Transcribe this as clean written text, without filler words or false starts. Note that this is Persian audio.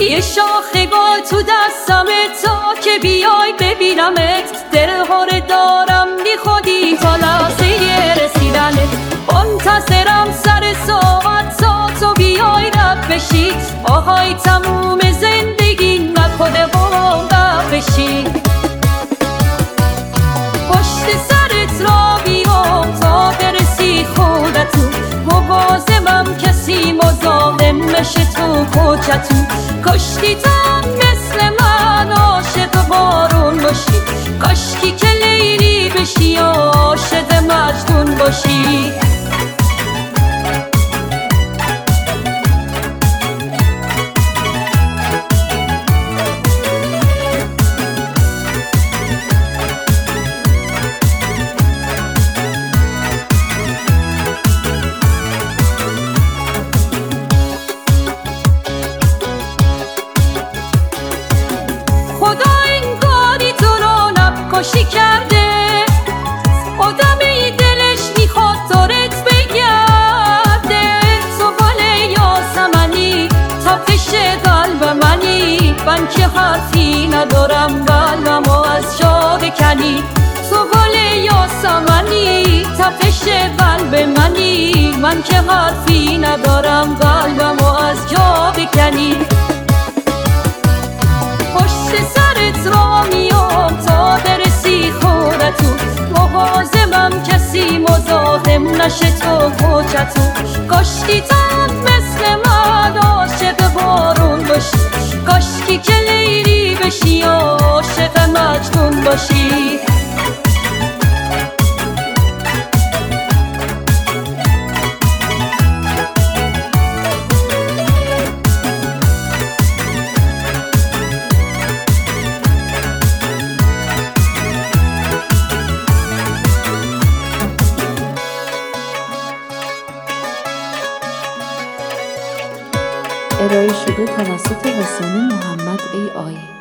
یه شاخه با تو دستمه تا که بیای ببینمت، دلهاره دارم بی خودی تا لحظه رسیدنت. منتظرم سر ساعت تا تو بیای رد بشی، آهای تموم زندگی نکنه وقت بشی. پشت سرت را بیام تا برسی خودتون، مواظبم کسی مزاحم نشه تو کوچتون. کاشکی تو مثل من عاشق بارون باشی، کاشکی که لیلی بشی عاشق مجنون باشی. خدا انگاری تو رو نقاشی کرده، آدمی دلش میخواد دارت بگرده. تو گل یاسمنی تپش قلب منی، من که حرفی ندارم قلبمو از جا بکنی. تو گل یاسمنی تپش قلب منی، من که حرفی ندارم قلبمو از جا بکنی. پشت سرت را میام تا برسی خودتون، مواظبم کسی مزاحم نشه تو کوچتون. کاشکی تو مثل من عاشق بارون باشی، کاشکی که لیلی بشی عاشق مجنون باشی. ارائه شده توسط حسین محمد AI